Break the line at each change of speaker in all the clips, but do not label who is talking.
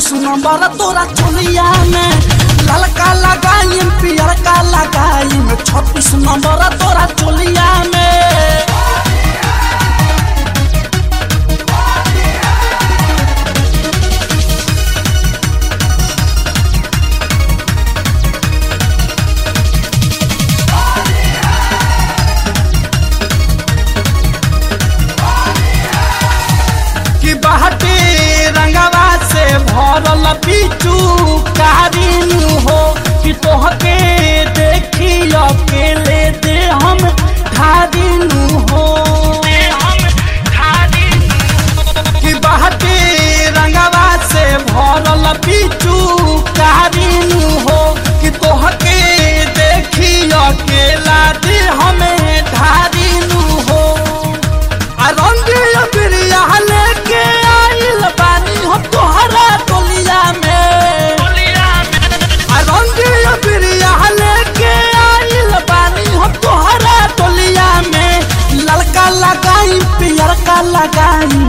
36 number तोरा चोलिया में ललका लगाई पियर का लगाई में 36 नंबर तोरा चोलिया में। बहटे रंगवा से भरल पीछू कारिनु हो कि तोहके देखी अकेले दे हम ढारिनु हो कि बहटे रंगवा से भरल पीछू कारिनु हो कि तोहके देखी अकेला दे हमें ढारिनु हो। लेके आइल बानी हम तोहरा टोलिया में रंगिया बिरिया लेके आइल बानी हम तोहरा टोलिया में ललका लगाई पियर का लगाई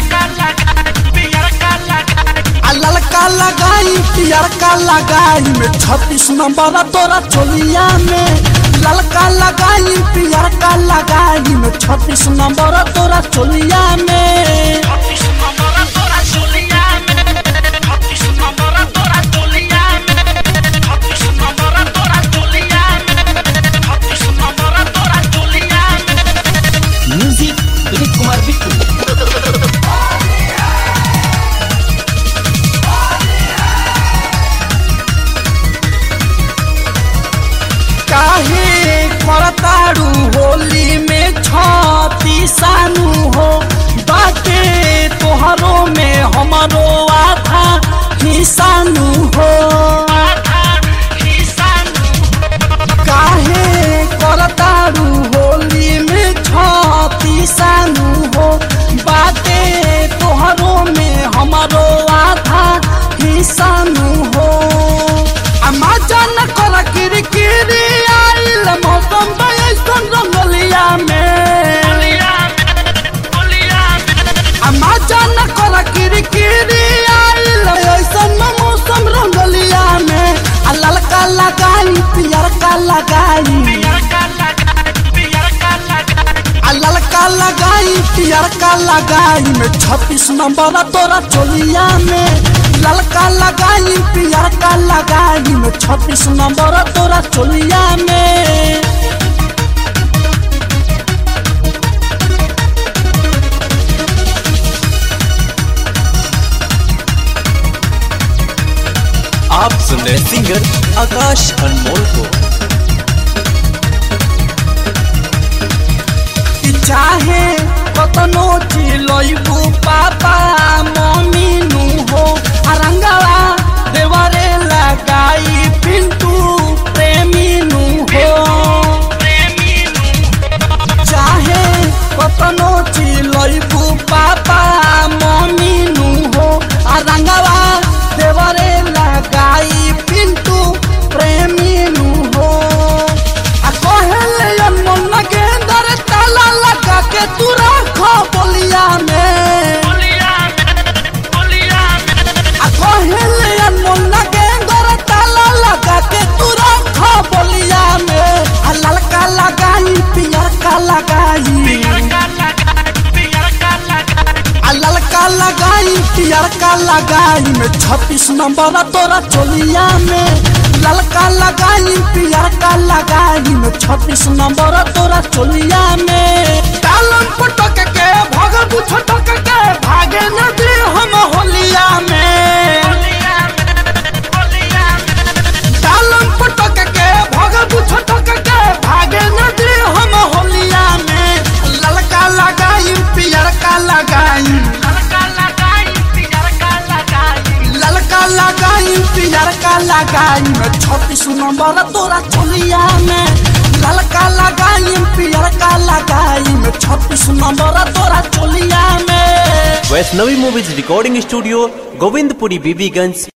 ललका लगाई पियर का लगाई में 36 नंबर तोरा चोलिया में ललका लगाई पियर का लगाई में 36 नंबर तोरा चोलिया में।
म्यूजिक विनीत कुमार बिट्टू।
काहे करतारू होली में 36 हो बाटे तोहरो में हमारो आधा हिस्सानु हो। काहे करतारू होली में 36 हो बाटे तोहरो में हमारो आधा हिस्सानु हो। अमाजन कर किरकिरी आइल मौसम बैसन रंगलिया में अमाजन कर किरकिरी आइल ऐसन मौसम रंगलिया में ललका लगाई पियर का लगाई ललका लगाई पियर का लगाई में 36 नंबर तोरा चोलिया में ललका लगाई पियर का लगाई में 36 नंबर तोरा चोलिया में।
आप सुन रहे सिंगर आकाश अनमोल को।
चाहे कतनो चिलैबू पापा मम्मीनु हो रंगवा देवरे लगाई पिंटू प्रेमीनु हो। चाहे कतनो चिलैबू पापा मम्मीनु हो रंगवा देवरे लगाई पिंटू प्रेमीनु हो। कहले मन गेंदर ताला लगा के तू रखो बोलिया में कहले मन गेंदर ताला लगा के तू रखो बोलिया में ललका लगाई पियर का लगाई ललका लगाई पियर का लगाई में 36 नंबर तोरा चोलिया में ललका लगाई पियर का लगाई में 36 नंबर तोरा चोलिया में। तालन पटक के भगबू छटक के भागे न दे हम होलिया में तालन पटक के भगबू छटक के भागे न दे हम होलिया में ललका लगाई पियर का लगाई ललका लगाई पियर का लगाई में 36 नंबर तोरा चोलिया में ललका लगाई पियर का लगाई में 36 नंबर तोरा चोलिया में।
Vaishnavi movies recording studio Govindpuri Bibiganj.